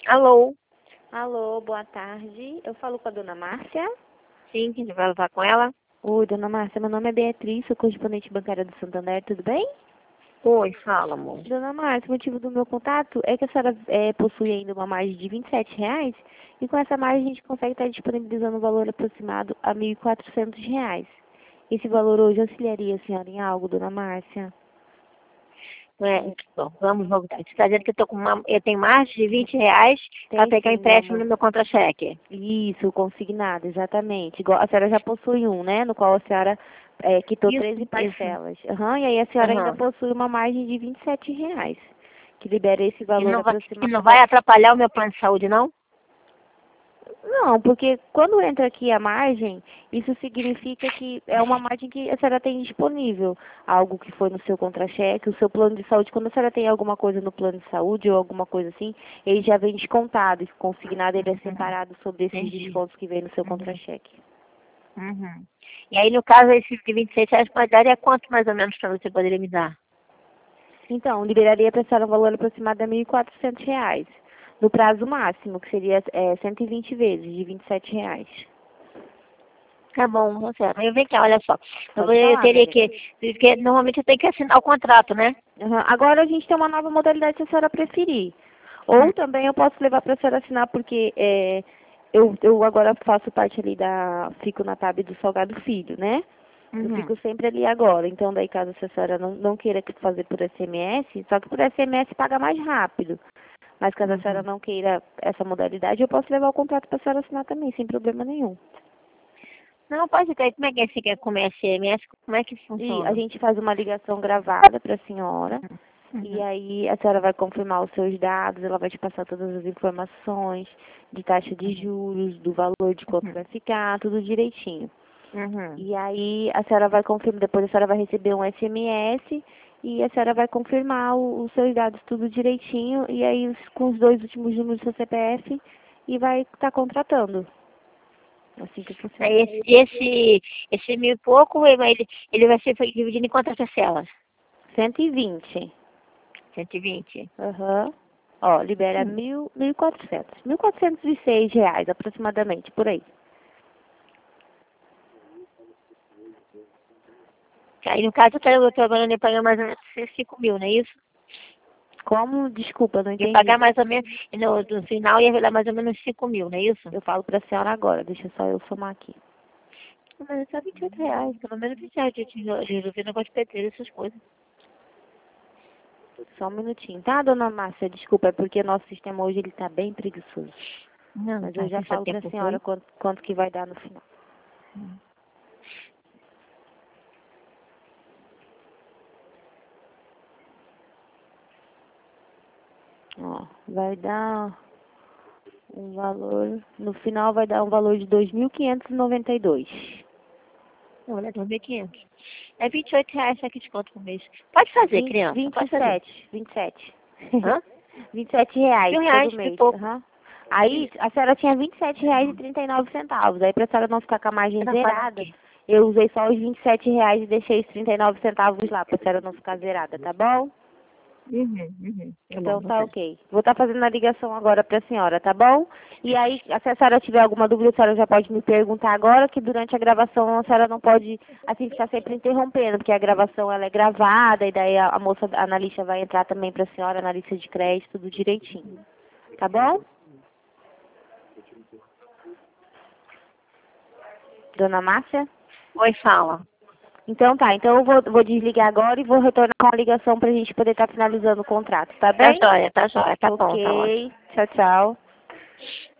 Alô? Alô, boa tarde. Eu falo com a dona Márcia. Sim, quem vai falar com ela? Oi, dona Márcia, meu nome é Beatriz, sou correspondente bancária do Santander, tudo bem? Oi, fala, amor. Dona Márcia, o motivo do meu contato é que a senhora possui ainda uma margem de R$ 27 e com essa margem a gente consegue estar disponibilizando um valor aproximado a R$ 1.400. Esse valor hoje auxiliaria a senhora em algo, dona Márcia? Bom, vamos voltar. Você está dizendo que eu tenho mais de R$ 20 para Tem pegar sim, meu empréstimo amor. no meu contra-cheque. Isso, consignado, exatamente. Igual, a senhora já possui um, né? No qual a senhora quitou 13 Isso. parcelas. Aham, e aí a senhora ainda Aham. possui uma margem de R$ 27, que libera esse valor E não aproximado. vai atrapalhar o meu plano de saúde, não? Não, porque quando entra aqui a margem, isso significa que é uma margem que a senhora tem disponível. Algo que foi no seu contra-cheque, o seu plano de saúde, quando a senhora tem alguma coisa no plano de saúde ou alguma coisa assim, ele já vem descontado e consignado, ele é separado sobre esses Entendi. descontos que vem no seu Uhum. contra-cheque. Uhum. E aí, no caso, esse de R$ 26 pode dar é quanto mais ou menos para você poderia me dar? Então, liberaria para a senhora um valor aproximado de R$ 1.400, no prazo máximo, que seria 120 vezes, de R$ 27. Tá bom, você. Mas vem cá, olha só. Pode Eu falar, minha teria linda. que. Porque normalmente eu tenho que assinar o contrato, né? Uhum. Agora a gente tem uma nova modalidade se a senhora preferir. Ou também eu posso levar para a senhora assinar, porque eu agora faço parte ali fico na tab do Salgado Filho, né? Eu Uhum. fico sempre ali agora. Então, daí caso a senhora não queira fazer por SMS, só que por SMS paga mais rápido. Mas caso a senhora não queira essa modalidade, eu posso levar o contrato para a senhora assinar também, sem problema nenhum. Não, pode ter. Como é que você quer comer SMS? Como é que E a funciona? gente faz uma ligação gravada para a senhora. E Uhum. aí a senhora vai confirmar os seus dados, ela vai te passar todas as informações de taxa de juros, do valor de quanto vai ficar, tudo direitinho. Uhum. E aí a senhora vai confirmar, depois a senhora vai receber um SMS e a senhora vai confirmar os seus dados tudo direitinho e aí com os dois últimos números do seu CPF e vai estar contratando. Assim que funciona. Aí esse mil e pouco, ele vai ser dividido em quantas parcelas? 120. 120. Aham. Ó, libera Hum. 1.400. R$ 1.406 aproximadamente, por aí. Aí, no caso, eu tô trabalhando em pagar mais ou menos 5 mil, não é isso? Como? Desculpa, não Ia entendi. pagar mais ou menos, no final ia dar mais ou menos 5 mil, não é isso? Eu falo pra senhora agora, deixa só eu somar aqui. Mas é só R$ 28, pelo menos R$ 28 de resolver negócio de pedreiro, essas coisas. Só um minutinho, tá, dona Márcia? Desculpa, é porque nosso sistema hoje ele tá bem preguiçoso. Não, Mas tá, eu já tem seu falo pra tempo senhora foi. quanto que vai dar no final. Ó, vai dar um valor, no final vai dar um valor de 2.592. Não, olha, 2.500. É R$ 28 só que desconto por mês. Pode fazer, criança, Vinte pode e fazer. sete, 27. Hã? R$ 27 todo R$ 1 e mês. pouco. Aham. Aí, Isso. a senhora tinha R$ 27,39. Aí, pra senhora não ficar com a margem Ela faz o zerada, quê? eu usei só os R$ 27 e deixei os 39 centavos lá, pra senhora não ficar zerada, tá bom? Tá bom, Então, vou tá fazer. ok. Vou estar fazendo a ligação agora pra senhora, tá bom? E aí, se a senhora tiver alguma dúvida, a senhora já pode me perguntar agora, que durante a gravação a senhora não pode, assim, ficar sempre interrompendo, porque a gravação, ela é gravada, e daí a moça, a analista vai entrar também pra senhora, analista de crédito, tudo direitinho. Tá bom? Dona Márcia? Oi, fala. Então tá, então eu vou desligar agora e vou retornar com a ligação pra gente poder estar finalizando o contrato, tá bem? Tá jóia, tá bom, tá ótimo. Ok, tchau, tchau.